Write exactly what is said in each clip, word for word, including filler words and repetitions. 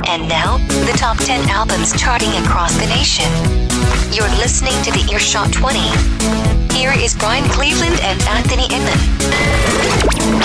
And now, the top ten albums charting across the nation. You're listening to the Earshot twenty. Here is Brian Cleveland and Anthony Inman.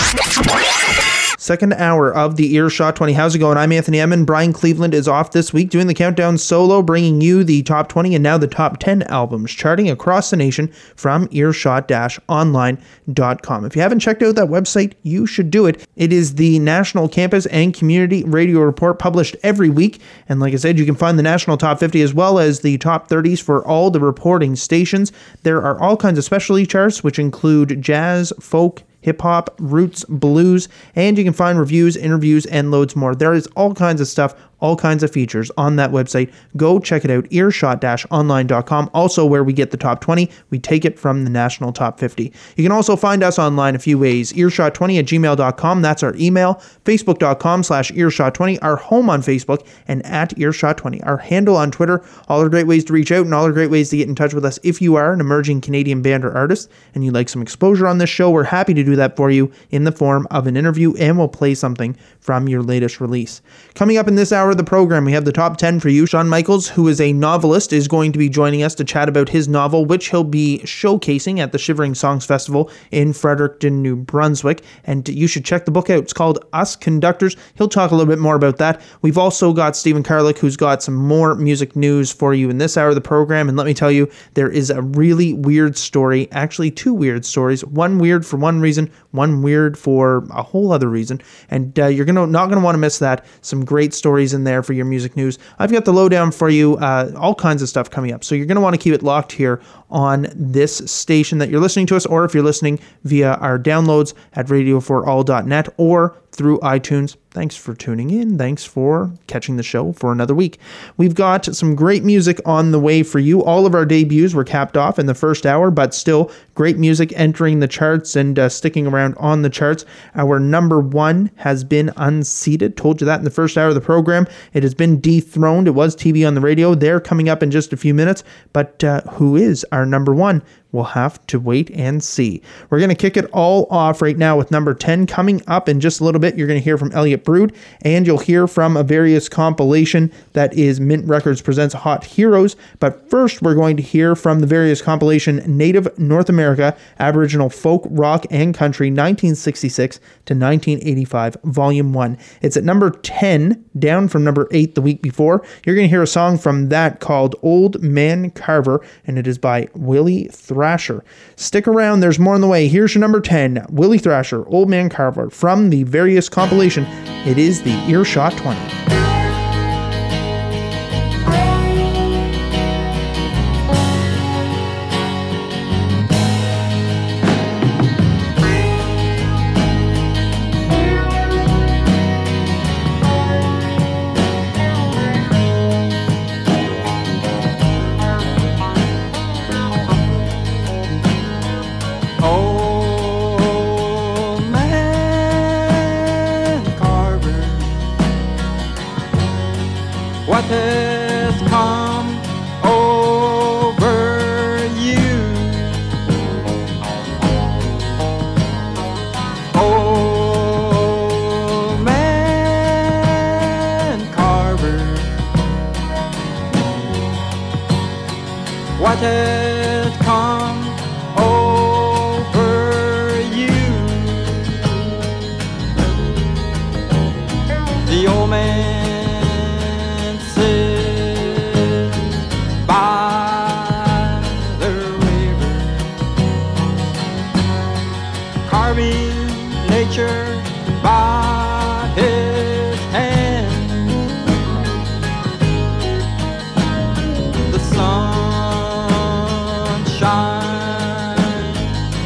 Second hour of the Earshot twenty. How's it going? I'm Anthony Inman. Brian Cleveland is off this week doing the countdown solo, bringing you the top twenty and now the top ten albums charting across the nation from earshot dash online dot com. If you haven't checked out that website, you should do it. It is the national campus and community radio report published every week. And like I said, you can find the national top fifty as well as the top thirties for all the reporting stations. There are all kinds of specialty charts, which include jazz, folk, hip-hop, roots, blues, and you can find reviews, interviews, and loads more. There is all kinds of stuff, all kinds of features on that website. Go check it out, earshot dash online dot com. Also where we get the top twenty, we take it from the national top fifty. You can also find us online a few ways. earshot twenty at gmail dot com, that's our email. facebook dot com slash earshot twenty, our home on Facebook, and at earshot twenty, our handle on Twitter. All are great ways to reach out and all are great ways to get in touch with us. If you are an emerging Canadian band or artist and you'd like some exposure on this show, we're happy to do that for you in the form of an interview, and we'll play something from your latest release. Coming up in this hour of the program, we have the top ten for you. Sean Michaels, who is a novelist, is going to be joining us to chat about his novel, which he'll be showcasing at the Shivering Songs Festival in Fredericton, New Brunswick. And you should check the book out. It's called Us Conductors. He'll talk a little bit more about that. We've also got Stephen Karlik, who's got some more music news for you in this hour of the program. And let me tell you, there is a really weird story, actually two weird stories. One weird for one reason, one weird for a whole other reason. And uh, you're gonna not going to want to miss that. Some great stories in there for your music news. I've got the lowdown for you, uh, all kinds of stuff coming up. So you're going to want to keep it locked here on this station that you're listening to us, or if you're listening via our downloads at radio for all dot net or through iTunes. Thanks for tuning in. Thanks for catching the show for another week. We've got some great music on the way for you. All of our debuts were capped off in the first hour, but still great music entering the charts and uh, sticking around on the charts. Our number one has been unseated. Told you that in the first hour of the program. It has been dethroned. It was T V on the radio. They're coming up in just a few minutes. But uh, who is our number one? We'll have to wait and see. We're going to kick it all off right now with number ten. Coming up in just a little bit, you're going to hear from Elliot Brood, and you'll hear from a various compilation that is Mint Records Presents Hot Heroes. But first, we're going to hear from the various compilation Native North America, Aboriginal Folk, Rock, and Country, nineteen sixty-six to nineteen eighty-five, Volume one. It's at number ten, down from number eight the week before. You're going to hear a song from that called Old Man Carver, and it is by Willie Thrasher. Thrasher. Stick around, there's more on the way. Here's your number ten, Willie Thrasher, Old Man Carver, from the various compilation. It is the Earshot twenty. What has come over you? Old Man Carver, what has come over you? The old man nature by his hand. The sun shines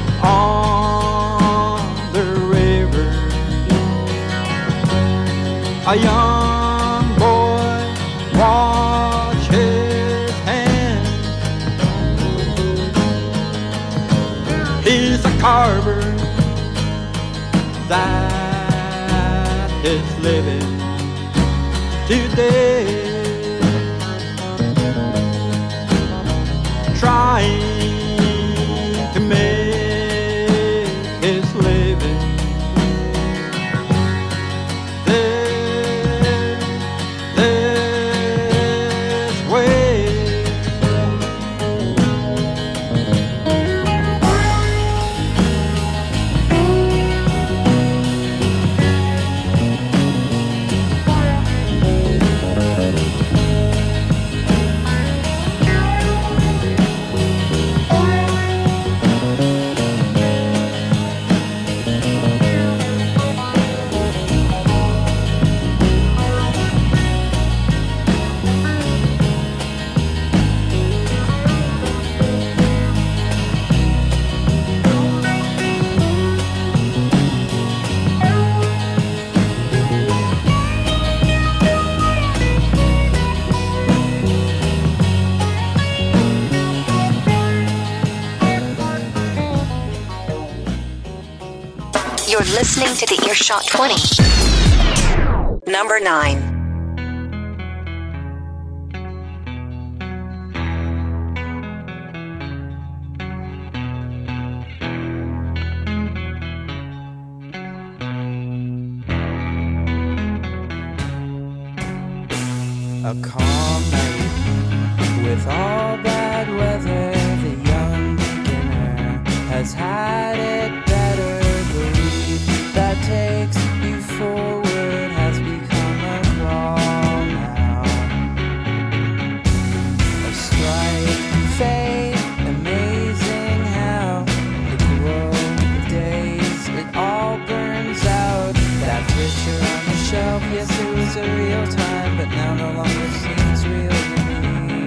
on the river. A young boy watch his hand. He's a carver that is living today, trying to make his living. There, there You're listening to the Earshot twenty. Number nine. A calm night with all bad weather. The young beginner has had it better. The leap that takes you forward has become a crawl now. A slight fade, amazing how the glow of days, it all burns out. That picture on the shelf, yes, it was a real time, but now no longer seems real to me.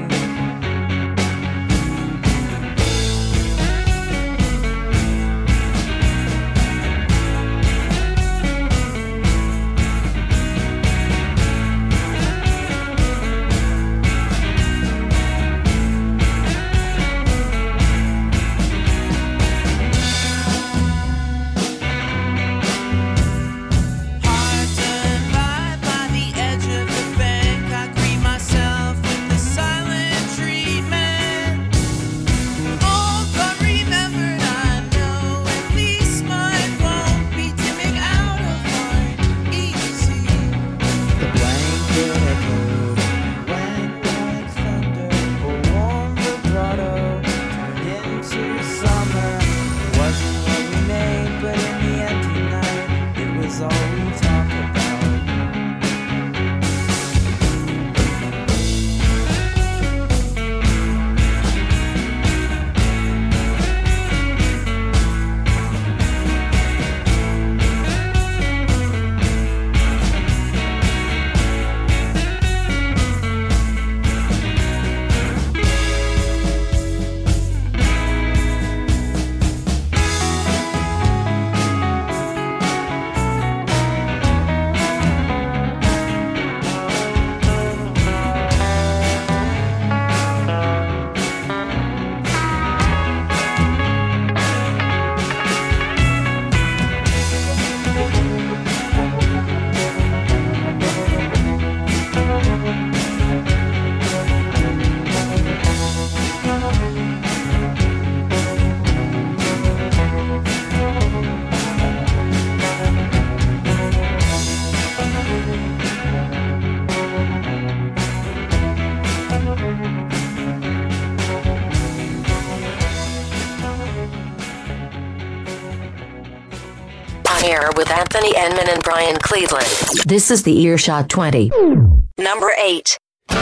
Here with Anthony Enman and Brian Cleveland. This is the Earshot twenty. Number eight.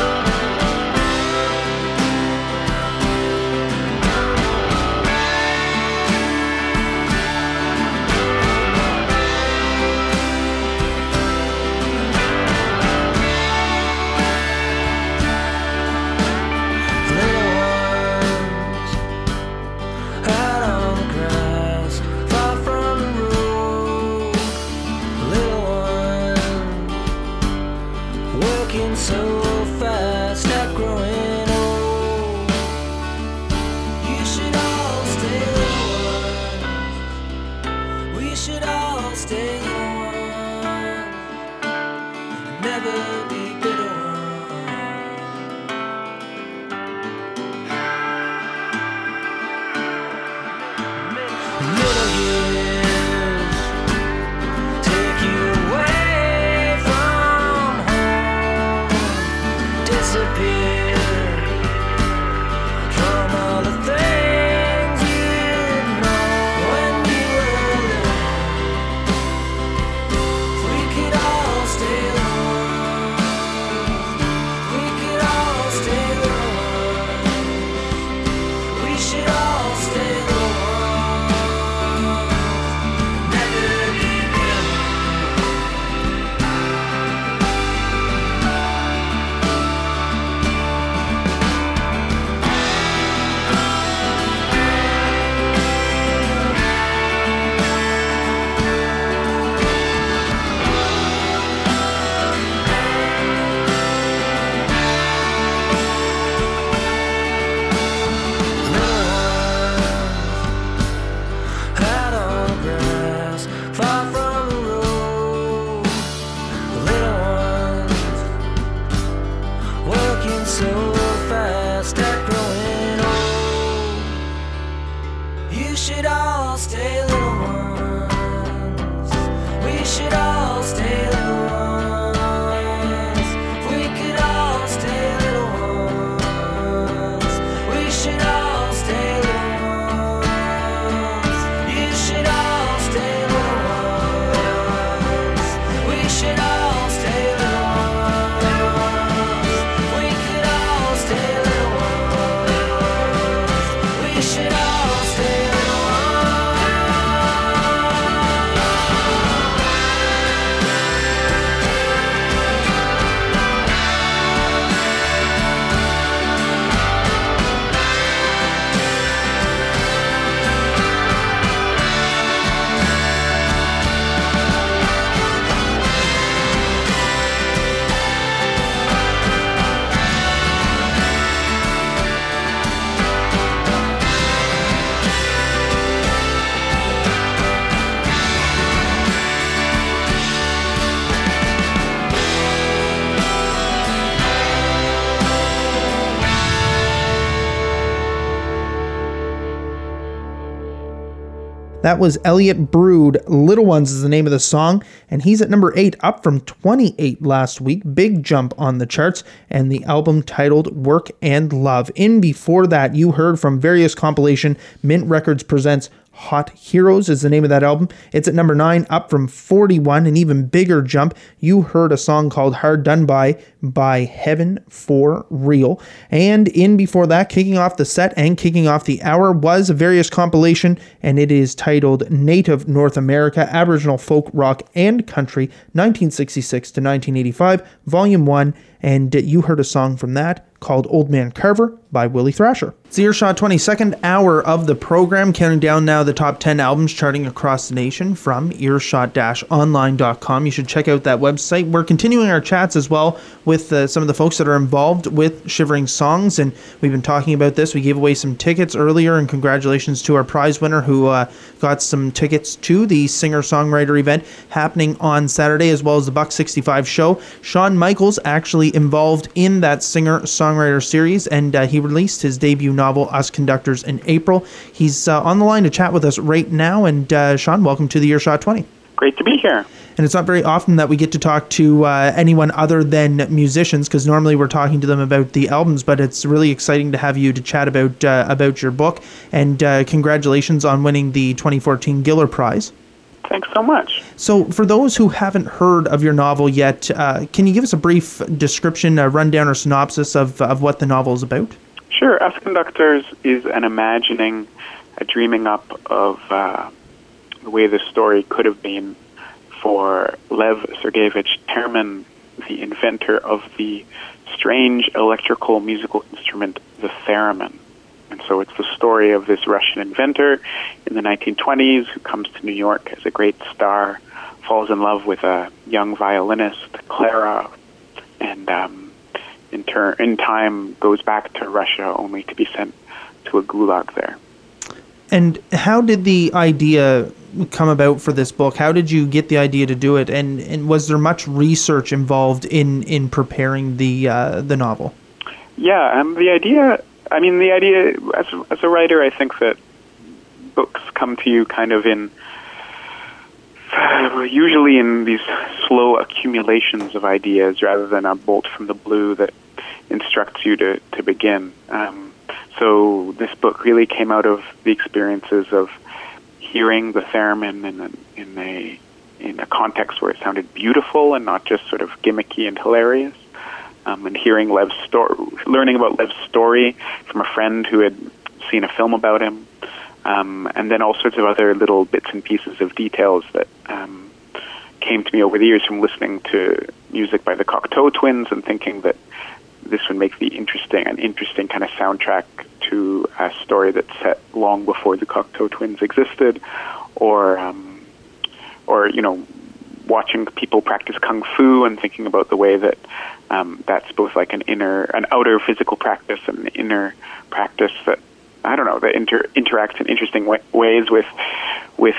So fast, not growing old. You should all stay young. We should all stay young. Never be bitter one. Middle years take you away from home. Disappear from all the things you know when you were little. If we could all stay alone. That was Elliot Brood. Little Ones is the name of the song, and he's at number eight, up from twenty-eight last week. Big jump on the charts, and the album titled Work and Love. In before that, you heard from Various compilation, Mint Records presents Hot Heroes is the name of that album. It's at number nine, up from forty-one, an even bigger jump. You heard a song called Hard Done By by Heaven for Real. And in before that, kicking off the set and kicking off the hour was a Various compilation, and it is titled Native North America, Aboriginal Folk Rock and Country, nineteen sixty-six to nineteen eighty-five, Volume one. And you heard a song from that called Old Man Carver by Willie Thrasher. It's the Earshot twenty-second hour of the program, counting down now the top ten albums charting across the nation from earshot dash online dot com. You should check out that website. We're continuing our chats as well with uh, some of the folks that are involved with Shivering Songs, and we've been talking about this. We gave away some tickets earlier, and congratulations to our prize winner who uh, got some tickets to the singer-songwriter event happening on Saturday, as well as the Buck sixty-five show. Shawn Michaels actually involved in that singer-songwriter series, and uh, he released his debut novel, Us Conductors, in April. He's uh, on the line to chat with us right now, and uh, Shawn, welcome to the Earshot twenty. Great to be here. And it's not very often that we get to talk to uh, anyone other than musicians, because normally we're talking to them about the albums, but it's really exciting to have you to chat about uh, about your book, and uh, congratulations on winning the twenty fourteen Giller Prize. Thanks so much. So for those who haven't heard of your novel yet, uh, can you give us a brief description, a rundown or synopsis of, of what the novel is about? Sure. Us Conductors is an imagining, a dreaming up of uh, the way the story could have been for Lev Sergeyevich Terman, the inventor of the strange electrical musical instrument, the theremin. And so it's the story of this Russian inventor in the nineteen twenties who comes to New York as a great star, falls in love with a young violinist, Clara, and um, in, turn, in time goes back to Russia only to be sent to a gulag there. And how did the idea come about for this book? How did you get the idea to do it? And, and was there much research involved in, in preparing the uh, the novel? Yeah, um, the idea... I mean, the idea, as, as a writer, I think that books come to you kind of in, uh, usually in these slow accumulations of ideas rather than a bolt from the blue that instructs you to, to begin. Um, so this book really came out of the experiences of hearing the theremin in a, in a, in a context where it sounded beautiful and not just sort of gimmicky and hilarious. Um, and hearing Lev's story, learning about Lev's story from a friend who had seen a film about him, um, and then all sorts of other little bits and pieces of details that um, came to me over the years from listening to music by the Cocteau Twins and thinking that this would make the interesting an interesting kind of soundtrack to a story that's set long before the Cocteau Twins existed, or um, or you know. watching people practice kung fu and thinking about the way that um, that's both like an inner, an outer physical practice and an inner practice that, I don't know, that inter- interacts in interesting way- ways with with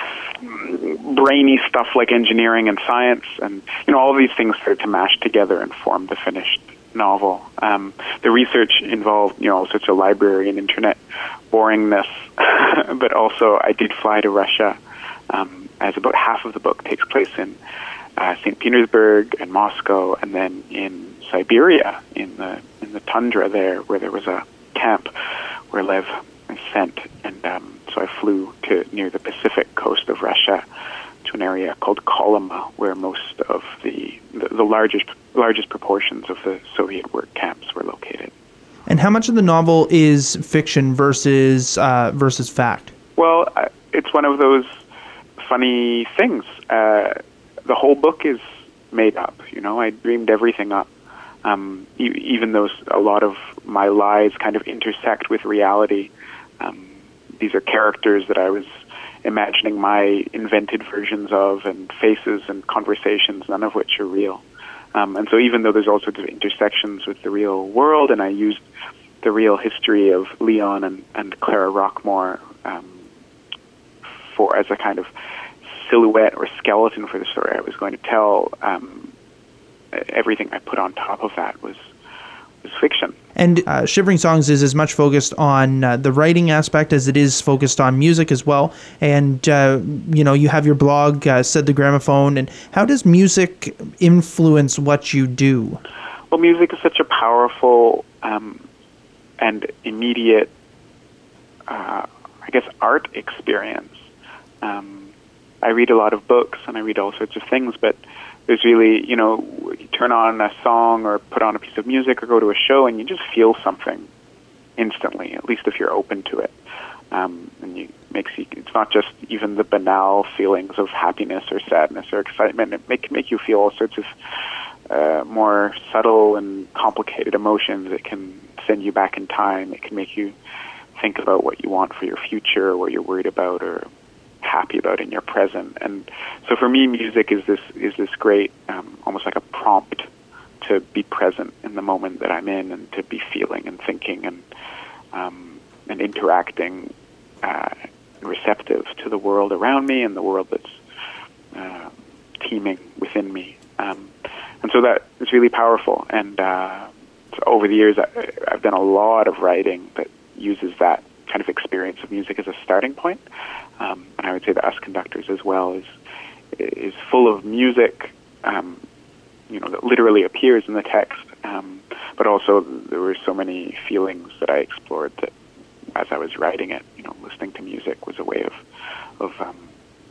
brainy stuff like engineering and science. And, you know, all of these things started to mash together and form the finished novel. Um, the research involved, you know, all sorts of library and internet boringness, but also I did fly to Russia, um, as about half of the book takes place in uh, Saint Petersburg and Moscow, and then in Siberia, in the in the tundra there, where there was a camp where Lev was sent. And um, so I flew to near the Pacific coast of Russia to an area called Kolyma, where most of the, the, the largest largest proportions of the Soviet work camps were located. And how much of the novel is fiction versus uh, versus fact? Well, uh, it's one of those funny things. Uh, the whole book is made up. You know, I dreamed everything up. Um, e- even though a lot of my lies kind of intersect with reality. Um, these are characters that I was imagining my invented versions of, and faces and conversations, none of which are real. Um, and so even though there's all sorts of intersections with the real world, and I used the real history of Leon and, and Clara Rockmore um, for as a kind of silhouette or skeleton for the story I was going to tell, um, everything I put on top of that was is fiction. And uh, Shivering Songs is as much focused on uh, the writing aspect as it is focused on music as well. And, uh, you know, you have your blog, uh, Said the Gramophone. And how does music influence what you do? Well, music is such a powerful um, and immediate, uh, I guess, art experience. Um, I read a lot of books and I read all sorts of things, but there's really, you know, you turn on a song or put on a piece of music or go to a show and you just feel something instantly, at least if you're open to it. Um, and you makes you, it's not just even the banal feelings of happiness or sadness or excitement. It may, can make you feel all sorts of uh, more subtle and complicated emotions. It can send you back in time. It can make you think about what you want for your future, or what you're worried about or happy about in your present. And so for me, music is this is this great, um, almost like a prompt to be present in the moment that I'm in, and to be feeling and thinking and um, and interacting, uh, receptive to the world around me and the world that's uh, teeming within me. Um, and so that is really powerful. And uh, so over the years, I, I've done a lot of writing that uses that kind of experience of music as a starting point. Um, and I would say that Us Conductors as well is is full of music, um, you know, that literally appears in the text. Um, but also there were so many feelings that I explored that as I was writing it, you know, listening to music was a way of of um,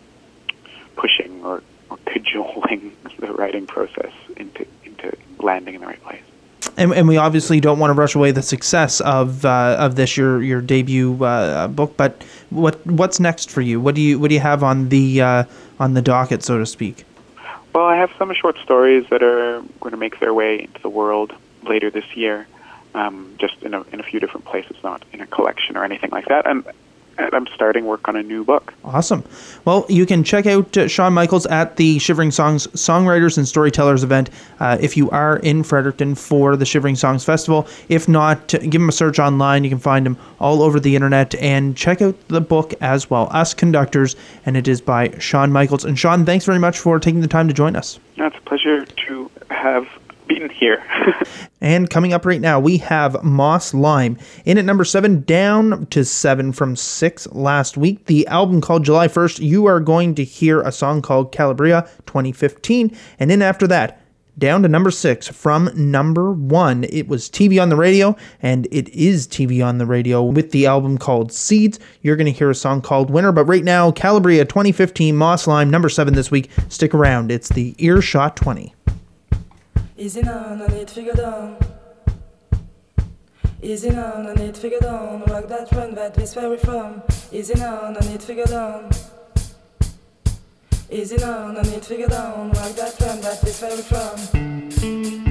pushing or, or cajoling the writing process into into landing in the right place. And, and we obviously don't want to rush away the success of uh, of this your your debut uh, book. But what what's next for you? What do you what do you have on the uh, on the docket, so to speak? Well, I have some short stories that are going to make their way into the world later this year, um, just in a in a few different places, not in a collection or anything like that. And I'm starting work on a new book. Awesome. Well, you can check out uh, Shawn Michaels at the Shivering Songs Songwriters and Storytellers event uh, if you are in Fredericton for the Shivering Songs Festival. If not, give him a search online. You can find him all over the internet, and check out the book as well, Us Conductors, and it is by Shawn Michaels. And Shawn, thanks very much for taking the time to join us. No, it's a pleasure to have been here. And coming up right now, we have Moss Lime in at number seven, down to seven from six last week. The album called July first. You are going to hear a song called Calabria twenty fifteen. And in after that, down to number six from number one. It was T V on the Radio, and it is T V on the Radio with the album called Seeds. You're going to hear a song called Winter. But right now, Calabria twenty fifteen, Moss Lime, number seven this week. Stick around. It's the Earshot twenty. Easy now, no need to figure down. Easy now, no need to figure down. Walk that run that is where we from. Easy now, no need to figure down. Easy now, no need to figure down. Walk that run that is where we from.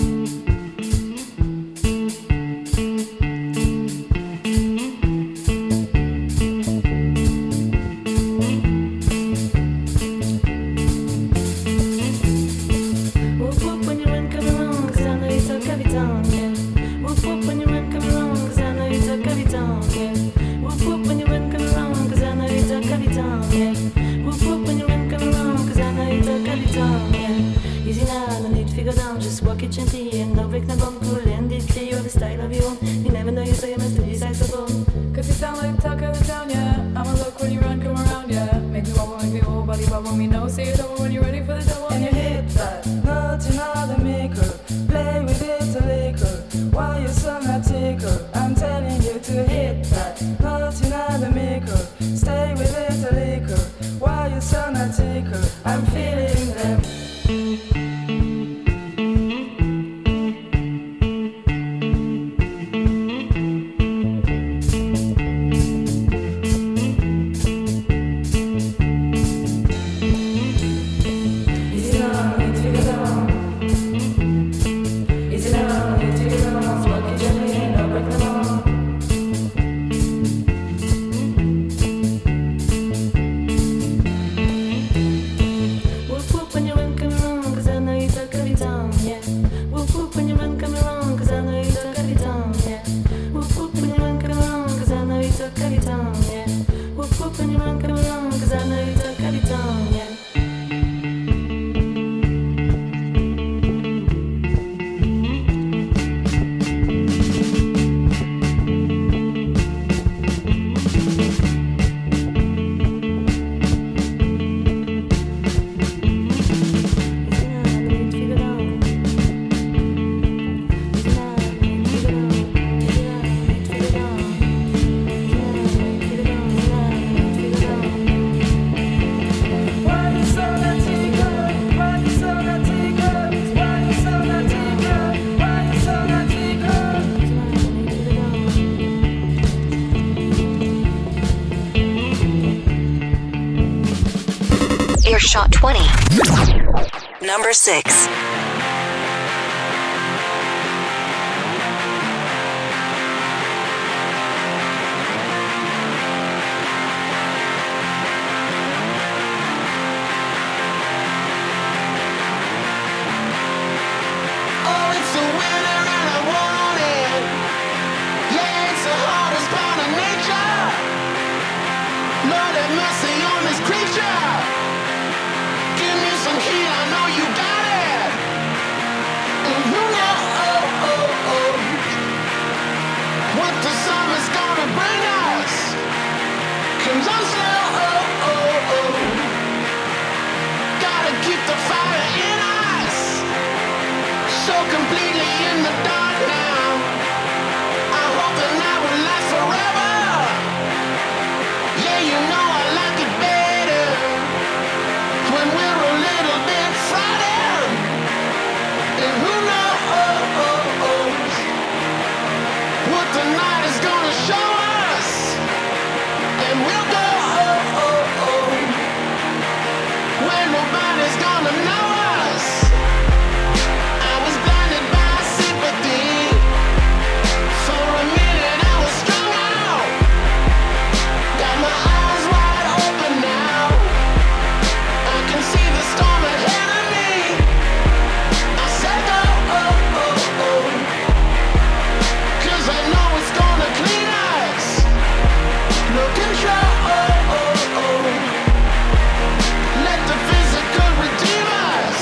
Gently and no break the bump, cool and it clear you're the style of your own. You never know you say you must do this saxophone. Cause you sound like the talk of the town, yeah. I'ma look when you run, come around, yeah. Make me wobble, make me whole body bubble, me know. Say it over when you're ready for the double. And you hit that, not another maker. Play with it a liquor. Why you so not tickle? I'm telling you to hit that, not another maker. Stay with it a liquor. Why you so not tickle? I'm feeling them. Earshot twenty. Number six. Oh, it's a winter and I want it. Yeah, it's the hardest part of nature. Lord have mercy on this creature. Give me some heat, I know you got it. And you know, oh, oh, oh, what the summer's gonna bring us. Comes on slow, oh, oh, oh. Gotta keep the fire in us. So completely in the dark now. I hope the night will last forever. Yeah, you know I like it better when we're a little bit frightened. And who knows what the night is gonna show us. And we'll go oh, oh, oh, where nobody's gonna know us. I was blinded by sympathy. For a minute I was strung out. Got my eyes wide open now. I can see the storm ahead of me. I said go, oh, oh, oh, 'cause I know it's gonna clean us. No control, oh, oh, oh. Let the physical redeem us.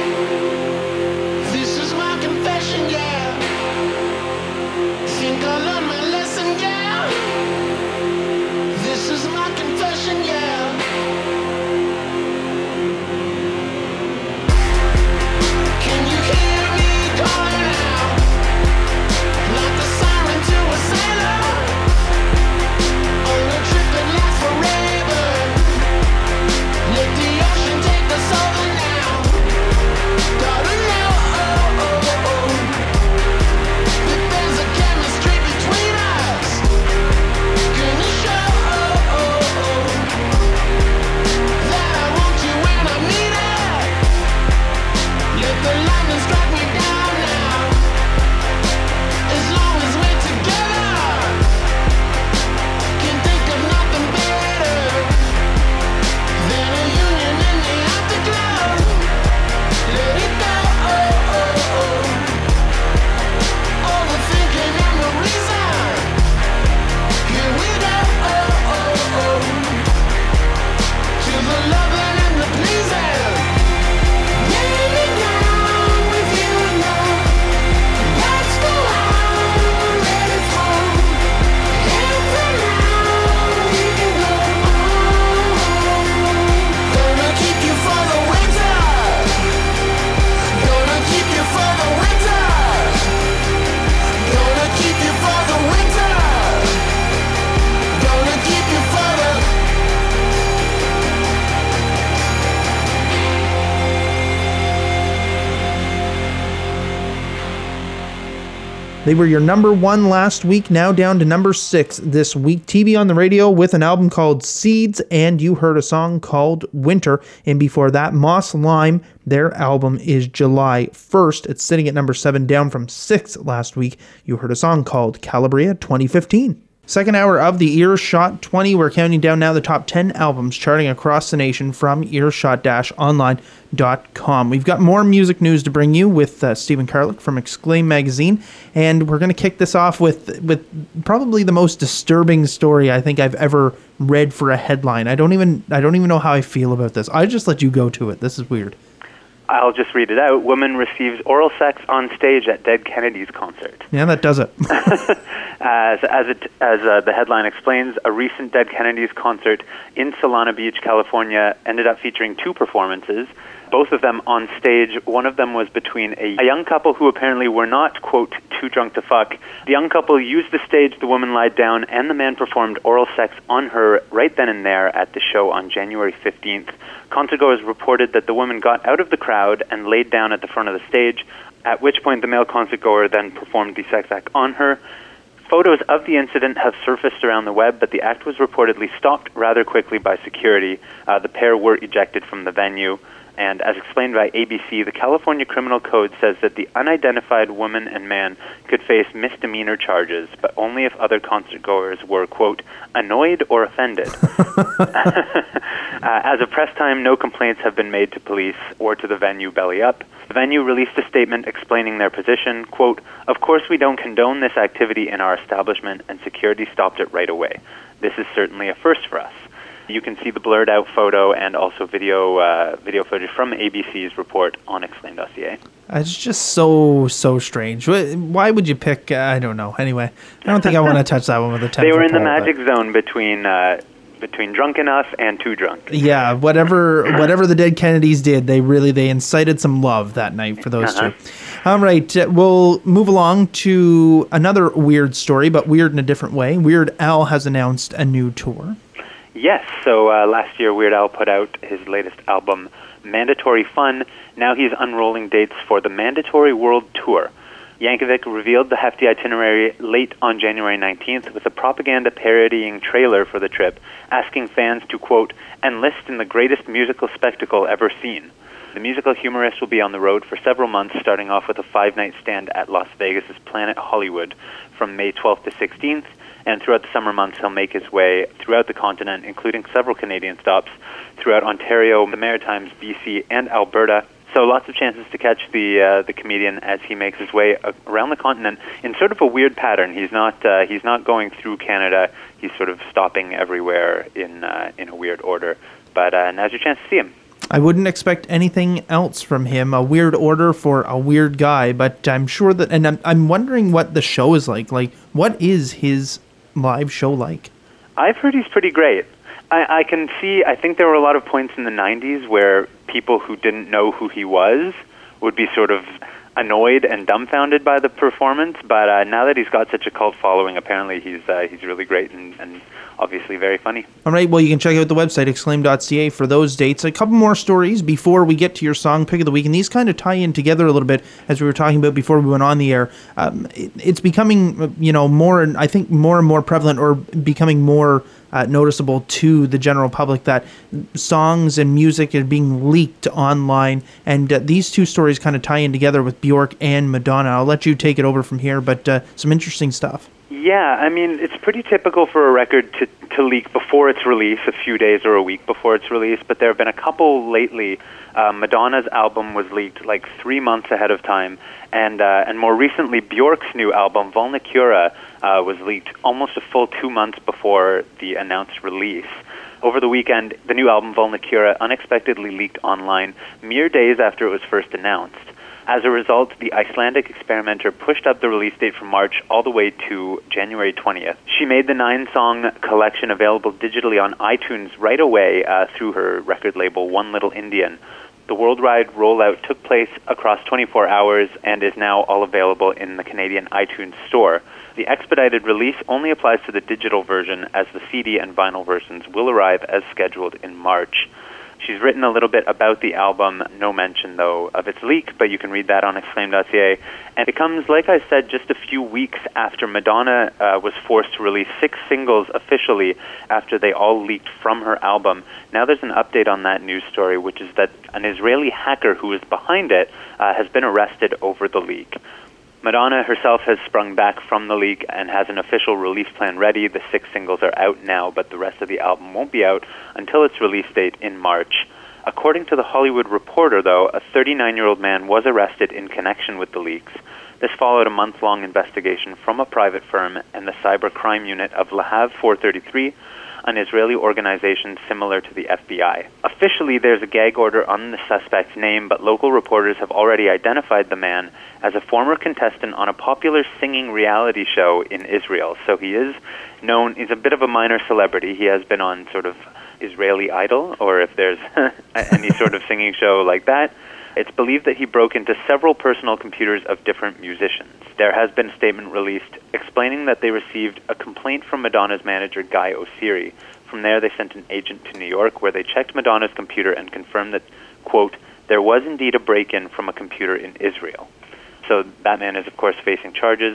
This is my confession, yeah. Think I learned my lesson, yeah. This is my confession, yeah. Can you hear me calling out? Like the siren to a sailor on a trip that lasts forever. Let the ocean take us over now. Gotta know, oh, oh, oh, that there's a chemistry between us. Gonna show, oh, oh, oh, that I want you when I need it. Let the lightning strike me down now. As long as we're together, can't think of nothing better than a union in the afterglow. Let it go, oh, oh, oh. All the thinking and the reason. Here we go, oh, oh, oh, to the loving and the pleasing. Lay me down with you alone. Let's go out, let it fall. And tonight we can go on. Gonna keep you for the winter. Gonna keep you for the winter. Gonna keep you for the winter. Gonna keep you for the. They were your number one last week, now down to number six this week. T V on the Radio with an album called Seeds, and you heard a song called Winter. And before that, Moss Lime, their album is July first. It's sitting at number seven, down from six last week. You heard a song called Calabria twenty fifteen. Second hour of the Earshot twenty. We're counting down now the top ten albums charting across the nation from earshot dash online dot com. We've got more music news to bring you with uh, Stephen Karlik from Exclaim Magazine, and we're going to kick this off with with probably the most disturbing story I think I've ever read for a headline. I don't even I don't even know how I feel about this. I just let you go to it. This is weird. I'll just read it out. Woman receives oral sex on stage at Dead Kennedys concert. Yeah, that does it. as as, it, as uh, the headline explains, a recent Dead Kennedys concert in Solana Beach, California, ended up featuring two performances, both of them on stage. One of them was between a, a young couple who apparently were not, quote, too drunk to fuck. The young couple used the stage, the woman lied down, and the man performed oral sex on her right then and there at the show on January fifteenth. Concertgoers reported that the woman got out of the crowd and laid down at the front of the stage, at which point the male concertgoer then performed the sex act on her. Photos of the incident have surfaced around the web, but the act was reportedly stopped rather quickly by security. Uh, the pair were ejected from the venue. And as explained by A B C, the California Criminal Code says that the unidentified woman and man could face misdemeanor charges, but only if other concertgoers were, quote, annoyed or offended. uh, as of press time, no complaints have been made to police or to the venue Belly Up. The venue released a statement explaining their position, quote, of course we don't condone this activity in our establishment, and security stopped it right away. This is certainly a first for us. You can see the blurred out photo and also video uh, video footage from A B C's report on Exclaim dot C A. It's just so, so strange. Wh- Why would you pick, uh, I don't know. Anyway, I don't think I want to touch that one with a ten They were in the pole, magic but- zone between uh, between drunk enough and too drunk. Yeah, whatever whatever the dead Kennedys did, they really, they incited some love that night for those Uh-huh. two. All right, uh, we'll move along to another weird story, but weird in a different way. Weird Al has announced a new tour. Yes, so uh, last year Weird Al put out his latest album, Mandatory Fun. Now he's unrolling dates for the Mandatory World Tour. Yankovic revealed the hefty itinerary late on January nineteenth with a propaganda parodying trailer for the trip, asking fans to, quote, enlist in the greatest musical spectacle ever seen. The musical humorist will be on the road for several months, starting off with a five-night stand at Las Vegas' Planet Hollywood from May twelfth to sixteenth. And throughout the summer months, he'll make his way throughout the continent, including several Canadian stops throughout Ontario, the Maritimes, B C, and Alberta. So lots of chances to catch the uh, the comedian as he makes his way around the continent in sort of a weird pattern. He's not uh, he's not going through Canada. He's sort of stopping everywhere in uh, in a weird order. But uh, now's your chance to see him. I wouldn't expect anything else from him. A weird order for a weird guy, but I'm sure that, and I'm I'm wondering what the show is like. Like, what is his live show like? I've heard he's pretty great. I, I can see, I think there were a lot of points in the nineties where people who didn't know who he was would be sort of annoyed and dumbfounded by the performance, but uh, now that he's got such a cult following, apparently he's uh, he's really great and, and obviously very funny. All right, well, you can check out the website, exclaim dot c a, for those dates. A couple more stories before we get to your song pick of the week, and these kind of tie in together a little bit, as we were talking about before we went on the air. Um, it, it's becoming, you know, more, and I think more and more prevalent, or becoming more uh, noticeable to the general public, that songs and music are being leaked online, and uh, these two stories kind of tie in together with Bjork and Madonna. I'll let you take it over from here, but uh, some interesting stuff. Yeah, I mean, it's pretty typical for a record to, to leak before its release, a few days or a week before its release, but there have been a couple lately. Uh, Madonna's album was leaked like three months ahead of time, and uh, and more recently, Bjork's new album, Volnicura, uh, was leaked almost a full two months before the announced release. Over the weekend, the new album, Volnicura, unexpectedly leaked online mere days after it was first announced. As a result, the Icelandic experimenter pushed up the release date from March all the way to January twentieth. She made the nine-song collection available digitally on iTunes right away uh, through her record label, One Little Indian. The worldwide rollout took place across twenty-four hours and is now all available in the Canadian iTunes store. The expedited release only applies to the digital version, as the C D and vinyl versions will arrive as scheduled in March. She's written a little bit about the album, no mention, though, of its leak, but you can read that on exclaim dot c a. And it comes, like I said, just a few weeks after Madonna uh, was forced to release six singles officially after they all leaked from her album. Now there's an update on that news story, which is that an Israeli hacker who is behind it uh, has been arrested over the leak. Madonna herself has sprung back from the leak and has an official release plan ready. The six singles are out now, but the rest of the album won't be out until its release date in March. According to The Hollywood Reporter, though, a thirty-nine-year-old man was arrested in connection with the leaks. This followed a month-long investigation from a private firm and the cyber crime unit of Lahav four thirty-three, an Israeli organization similar to the F B I. Officially, there's a gag order on the suspect's name, but local reporters have already identified the man as a former contestant on a popular singing reality show in Israel. So he is known, he's a bit of a minor celebrity. He has been on sort of Israeli Idol, or if there's any sort of singing show like that. It's believed that he broke into several personal computers of different musicians. There has been a statement released explaining that they received a complaint from Madonna's manager, Guy Oseary. From there, they sent an agent to New York, where they checked Madonna's computer and confirmed that, quote, there was indeed a break-in from a computer in Israel. So that man is, of course, facing charges.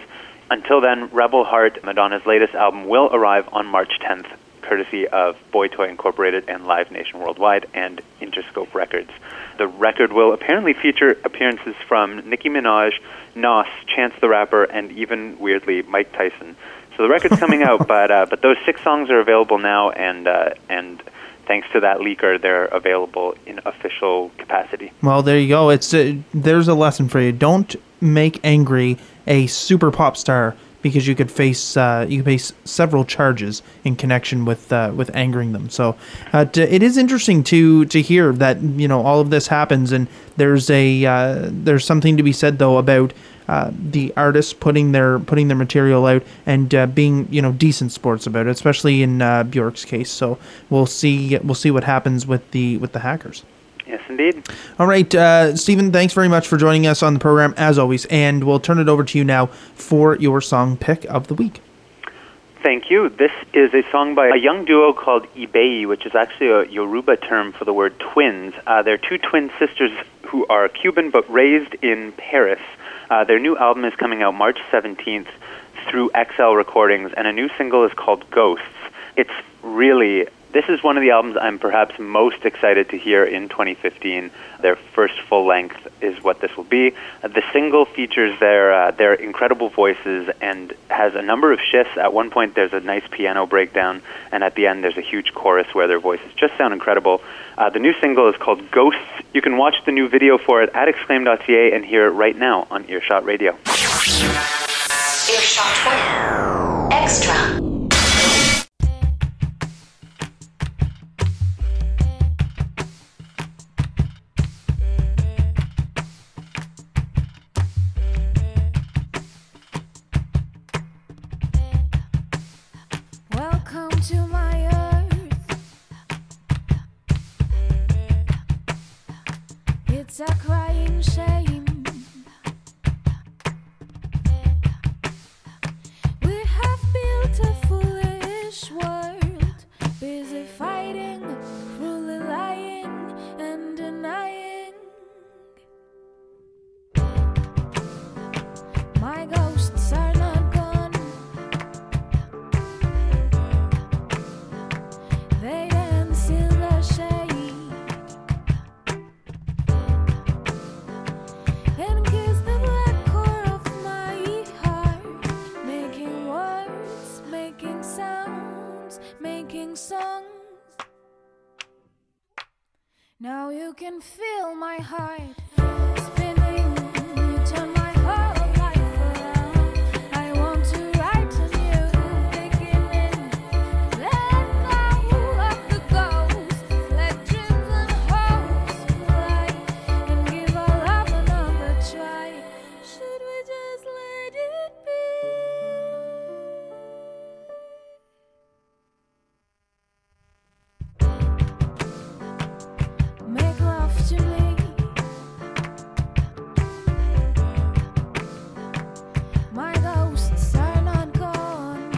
Until then, Rebel Heart, Madonna's latest album, will arrive on March tenth, courtesy of Boy Toy Incorporated and Live Nation Worldwide and Interscope Records. The record will apparently feature appearances from Nicki Minaj, Nas, Chance the Rapper, and even, weirdly, Mike Tyson. So the record's coming out, but uh, but those six songs are available now, and uh, and thanks to that leaker, they're available in official capacity. Well, there you go. It's uh, there's a lesson for you. Don't make Angry a super pop star, because you could face uh, you could face several charges in connection with uh, with angering them. So uh, to, it is interesting to to hear that, you know, all of this happens, and there's a uh, there's something to be said though about uh, the artists putting their putting their material out and uh, being, you know, decent sports about it, especially in uh, Bjork's case. So we'll see we'll see what happens with the with the hackers. Yes, indeed. All right, uh, Stephen, thanks very much for joining us on the program, as always, and we'll turn it over to you now for your song pick of the week. Thank you. This is a song by a young duo called Ibeyi, which is actually a Yoruba term for the word twins. Uh, they're two twin sisters who are Cuban but raised in Paris. Uh, their new album is coming out March seventeenth through X L Recordings, and a new single is called Ghosts. It's really... This is one of the albums I'm perhaps most excited to hear in twenty fifteen. Their first full length is what this will be. The single features their uh, their incredible voices and has a number of shifts. At one point there's a nice piano breakdown, and at the end there's a huge chorus where their voices just sound incredible. Uh, the new single is called Ghosts. You can watch the new video for it at exclaim dot c a and hear it right now on Earshot Radio. Earshot twenty Extra. To my earth, it's a crying shame. We have built a foolish world, busy fighting, cruelly lying and denying. My ghosts are not gone. They dance in the shade and kiss the black core of my heart, making words, making sounds, making songs. Now you can feel my heart spinning. You turn my whole life around. I want to write a new beginning. Let go of the ghosts, let dreams and hopes fly, and give our love another try. Should we just let it be? Make love to me. My ghosts are not gone.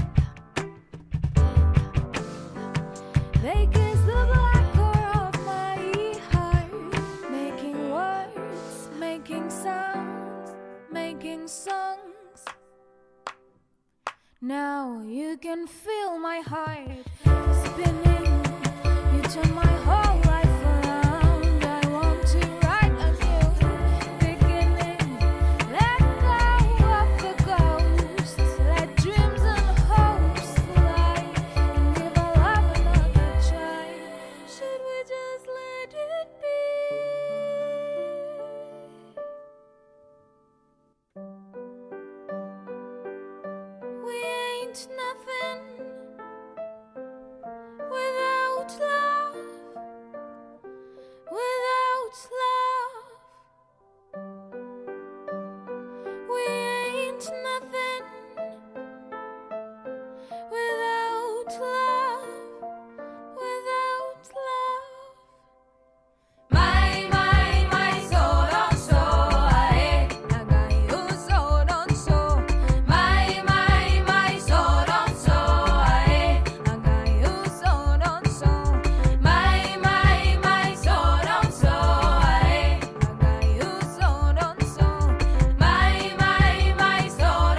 They kiss the black core of my heart, making words, making sounds, making songs. Now you can feel my heart spinning. You turn my whole life around. I want to write a new beginning. Let go of the ghosts, let dreams and hopes fly, and give our love another try. Should we just let it be? We ain't nothing without love, without love. We ain't nothing without love, without love. My, my, my soul on soul, aye. I got you soul on soul. My, my, my soul on soul, aye. I got you soul on soul. My, my, my soul on soul, aye. I got you soul on soul. My, my, my soul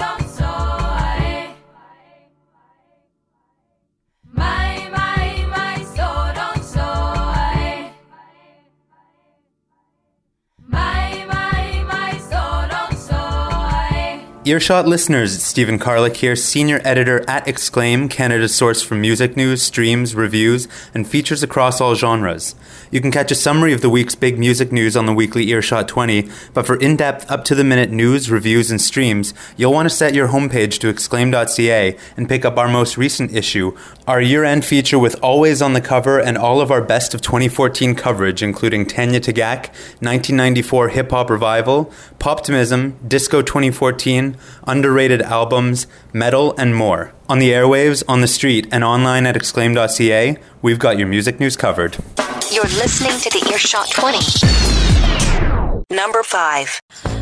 Earshot listeners, it's Stephen Carlick here, senior editor at Exclaim, Canada's source for music news, streams, reviews, and features across all genres. You can catch a summary of the week's big music news on the weekly Earshot twenty, but for in-depth, up-to-the-minute news, reviews, and streams, you'll want to set your homepage to exclaim dot c a and pick up our most recent issue, our year-end feature with Always on the cover and all of our best of twenty fourteen coverage, including Tanya Tagaq, nineteen ninety-four hip-hop revival, Poptimism, Disco twenty fourteen, underrated albums, metal, and more. On the airwaves, on the street, and online at exclaim dot c a, we've got your music news covered. You're listening to the Earshot twenty. Number five.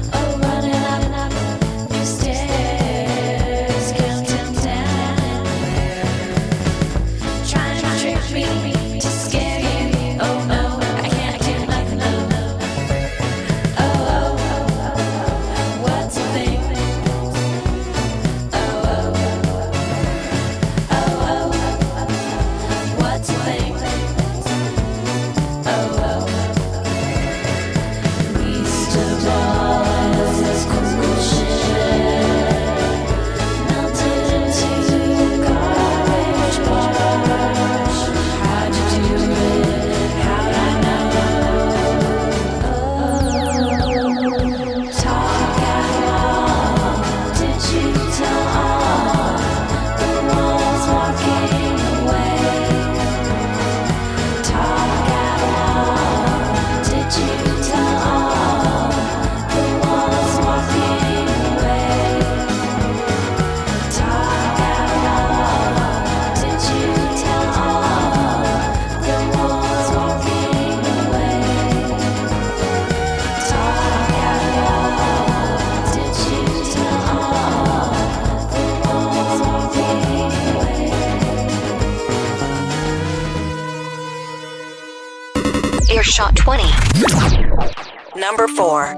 Earshot twenty. Number four.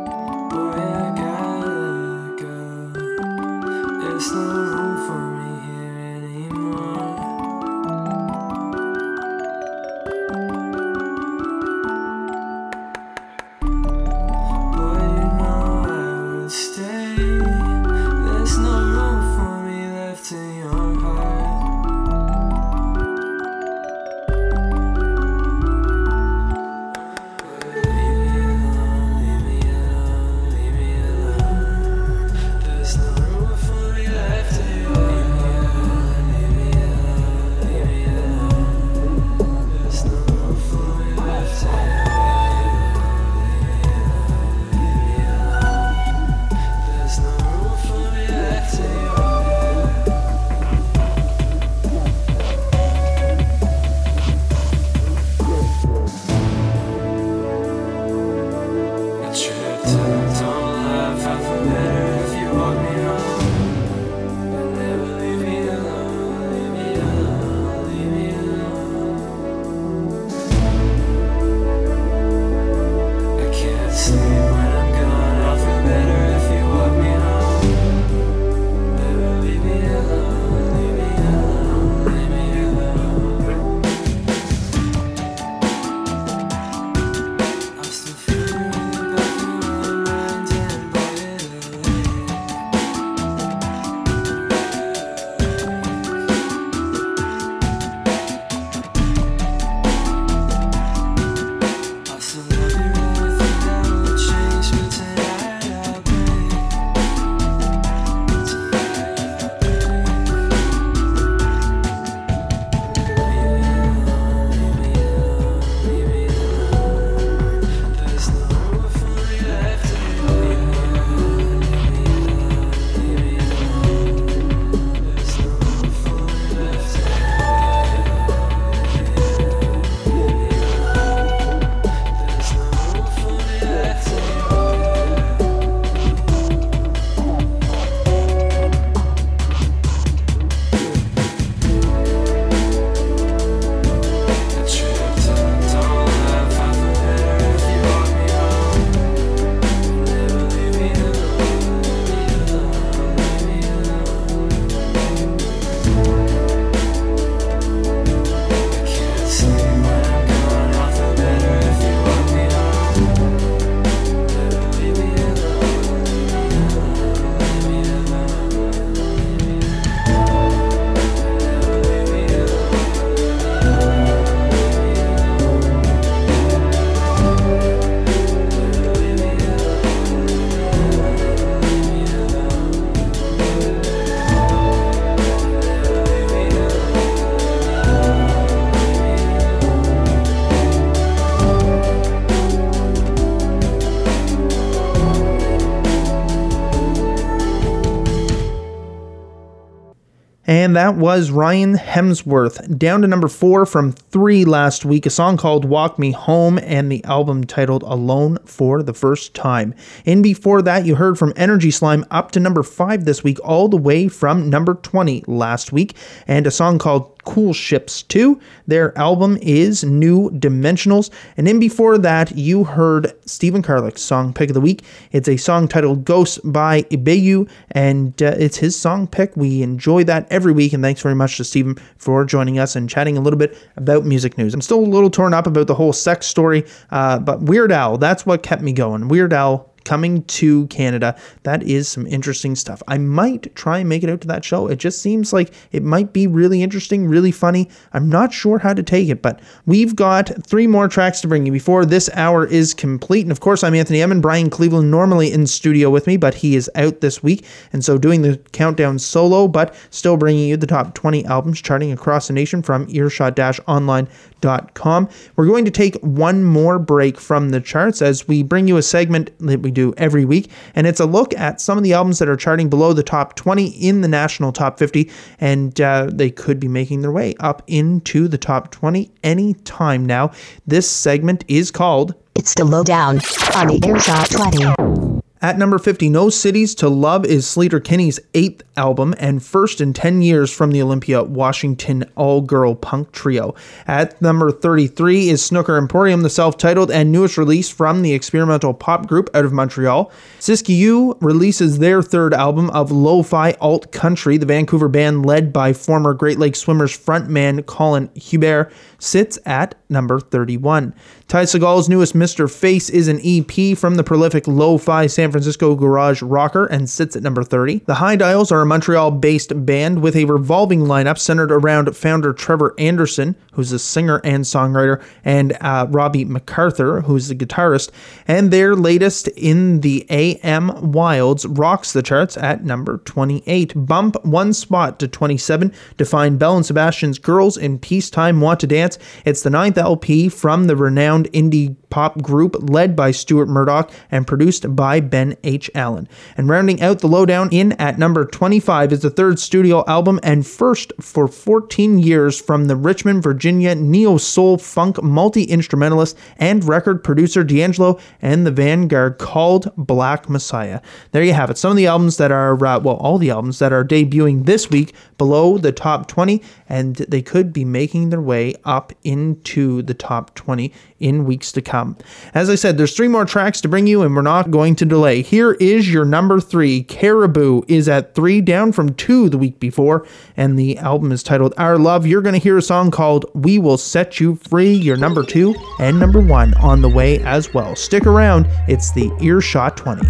And that was Ryan Hemsworth, down to number four from three last week, a song called Walk Me Home and the album titled Alone for the First Time. And before that, you heard from Energy Slime up to number five this week, all the way from number twenty last week, and a song called Cool Ships two. Their album is New Dimensionals. And in before that, you heard Stephen Karlick's song pick of the week. It's a song titled Ghost by Ibeyu, and uh, it's his song pick. We enjoy that every week, and thanks very much to Stephen for joining us and chatting a little bit about music news. I'm still a little torn up about the whole sex story, uh, but Weird Al, that's what kept me going. Weird Al coming to Canada. That is some interesting stuff. I might try and make it out to that show. It just seems like it might be really interesting, really funny. I'm not sure how to take it, but we've got three more tracks to bring you before this hour is complete. And of course, I'm Anthony Emmon. Brian Cleveland normally in studio with me, but he is out this week. And so doing the countdown solo, but still bringing you the top twenty albums charting across the nation from earshot dash online dot com. We're going to take one more break from the charts as we bring you a segment that we do every week, and it's a look at some of the albums that are charting below the top twenty in the national top fifty, and uh, they could be making their way up into the top twenty any time now. This segment is called It's the Lowdown on the Earshot twenty. At number fifty, No Cities to Love is Sleater Kinney's eighth album and first in ten years from the Olympia, Washington all-girl punk trio. At number thirty-three is Snooker Emporium, the self-titled and newest release from the experimental pop group out of Montreal. Siskiyou releases their third album of lo-fi alt country. The Vancouver band, led by former Great Lakes Swimmers frontman Colin Hubert, sits at number thirty-one. Ty Segal's newest Mister Face is an E P from the prolific lo-fi San Francisco garage rocker and sits at number thirty. The High Dials are a Montreal-based band with a revolving lineup centered around founder Trevor Anderson, who's a singer and songwriter, and uh, Robbie MacArthur, who's the guitarist. And their latest, In the A M Wilds, rocks the charts at number twenty-eight. Bump one spot to twenty-seven to find Belle and Sebastian's Girls in Peacetime Want to Dance. It's the ninth L P from the renowned indie pop group led by Stuart Murdoch and produced by Ben H. Allen. And rounding out the lowdown, in at number twenty-five is the third studio album and first for fourteen years from the Richmond, Virginia neo-soul funk multi-instrumentalist and record producer D'Angelo and the Vanguard, called Black Messiah. There you have it. Some of the albums that are, uh, well, all the albums that are debuting this week below the top twenty, and they could be making their way up into the top twenty in weeks to come. As I said, there's three more tracks to bring you, and we're not going to delay. Here is your number three. Caribou is at three, down from two the week before, and the album is titled Our Love. You're going to hear a song called We Will Set You Free, your number two, and number one on the way as well. Stick around. It's the Earshot twenty.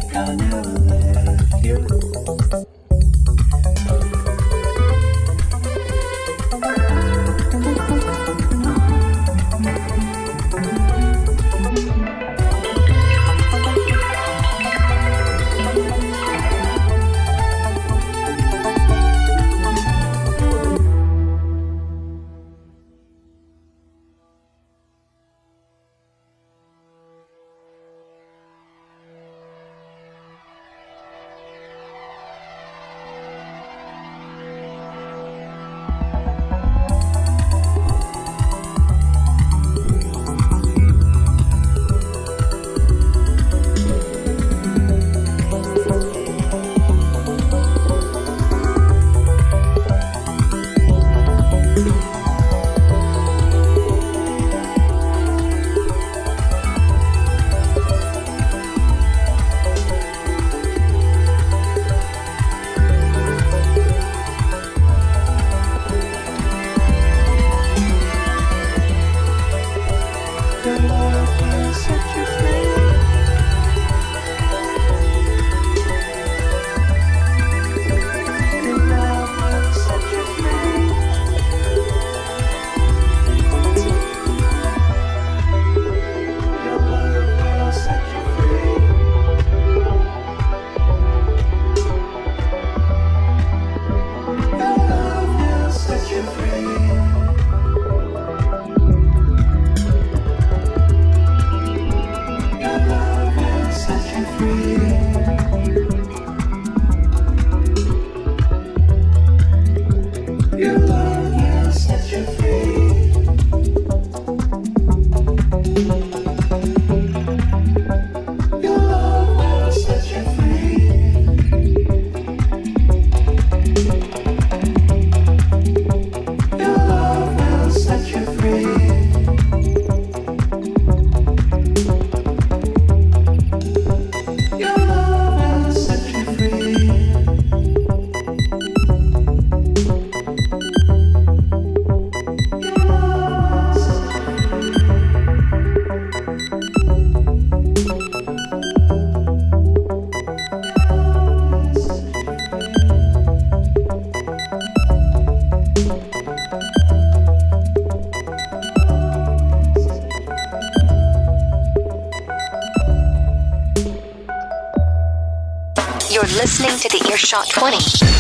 I'll never let you. You're listening to the Earshot twenty.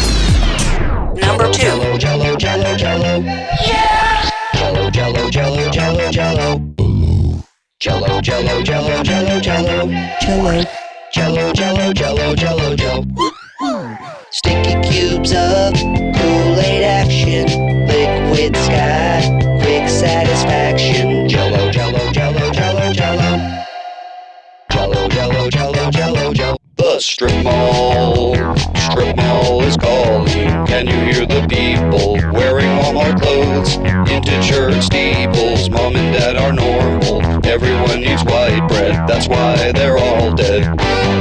Number two. Jello, jello, jello, jello. Yeah! Jello, jello, jello, jello, jello. Jello, jello, jello, jello, jello. Jello. Jello, jello, jello, jello, jello. Sticky cubes of Kool-Aid action. Liquid sky, quick satisfaction. Jello, jello, jello, jello, jello. Jello, jello, jello, jello, jello. The strip mall, strip mall is calling. Can you hear the people wearing Walmart clothes? Into church steeples, mom and dad are normal. Everyone needs white bread, that's why they're all dead.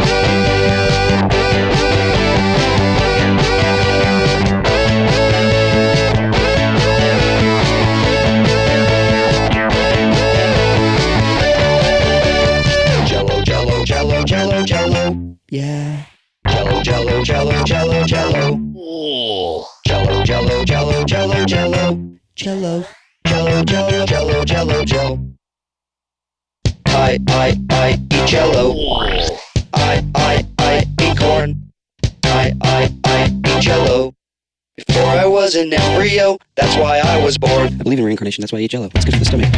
Jello, jello, jello, jello, jello. Yeah. Jello, jello, jello, jello, jello. Jello, jello, jello, jello, jello. Jello. Jello, jello, jello, jello, jello. I, I, I eat jello. I, I, I eat corn. I, I, I eat jello. Before I was an embryo, that's why I was born. I believe in reincarnation, that's why I eat jello. It's good for the stomach.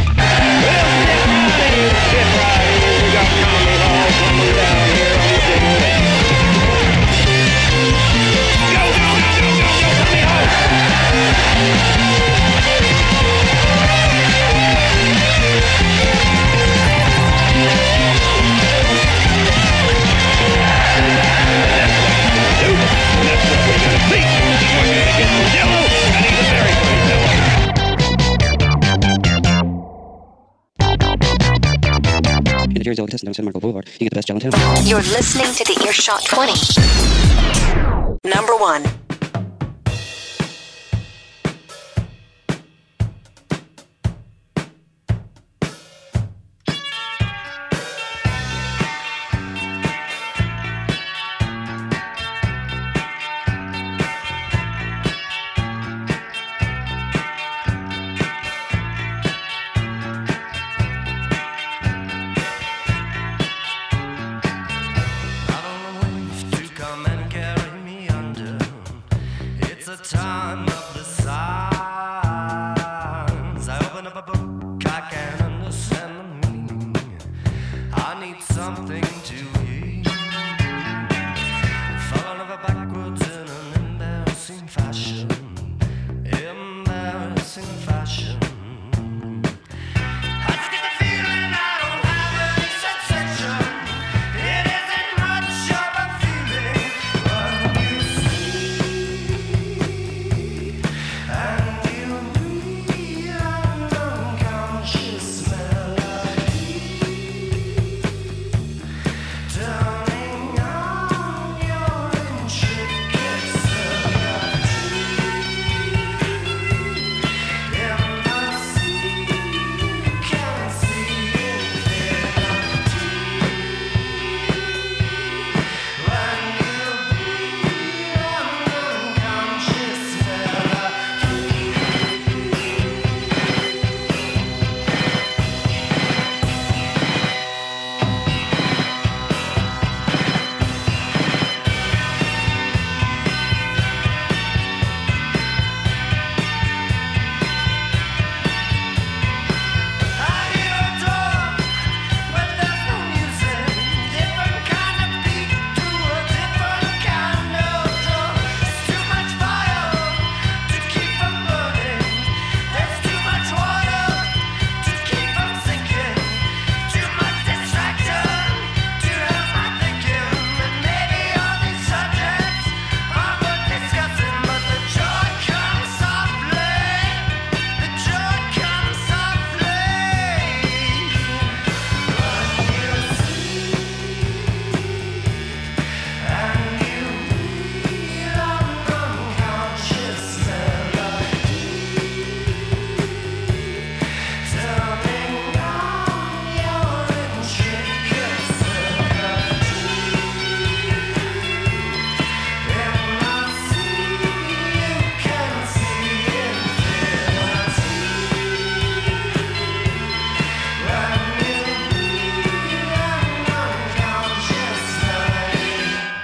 In the Jerry Delicatessen down San Marco Boulevard, you get the best jello in town. You're listening to the Earshot twenty. Number one.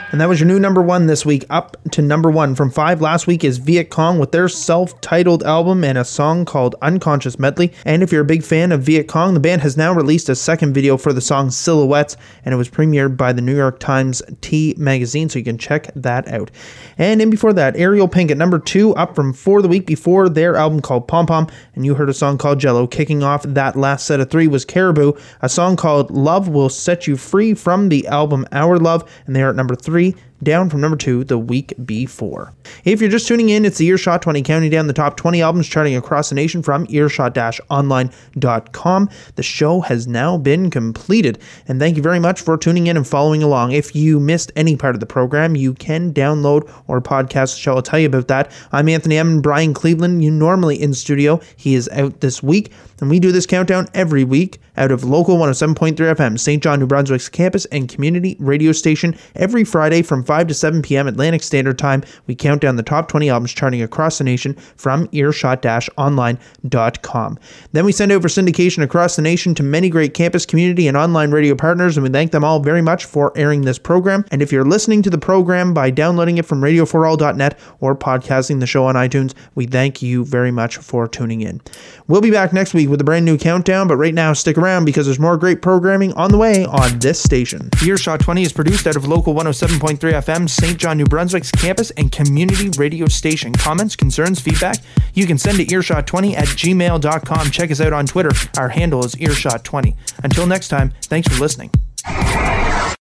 And that was your new number one this week. Up to number one from five last week is Viet Cong with their self-titled album and a song called Unconscious Medley. And if you're a big fan of Viet Cong, the band has now released a second video for the song Silhouettes, and it was premiered by the New York Times T magazine, so you can check that out. And in before that, Ariel Pink at number two, up from four the week before, their album called Pom Pom, and you heard a song called Jello. Kicking off that last set of three was Caribou, a song called Love Will Set You Free from the album Our Love, and they are at number three, down from number two the week before. If you're just tuning in, it's the Earshot twenty, counting down the top twenty albums charting across the nation from earshot dash online dot com. The show has now been completed, and thank you very much for tuning in and following along. If you missed any part of the program, you can download or podcast the show. I'll tell you about that. I'm Anthony M. and Brian Cleveland, you normally in studio. He is out this week, and we do this countdown every week out of local one oh seven point three F M, Saint John, New Brunswick's campus and community radio station. Every Friday from five to seven p.m. Atlantic Standard Time, we count down the top twenty albums charting across the nation from earshot dash online dot com. Then we send over syndication across the nation to many great campus, community, and online radio partners, and we thank them all very much for airing this program. And if you're listening to the program by downloading it from radio for all dot net or podcasting the show on iTunes, we thank you very much for tuning in. We'll be back next week with a brand new countdown, but right now stick around because there's more great programming on the way on this station. Earshot twenty is produced out of local one oh seven point three F M, Saint John, New Brunswick's campus and community radio station. Comments, concerns, feedback? You can send to earshot twenty at gmail dot com. Check us out on Twitter. Our handle is earshot twenty. Until next time, thanks for listening.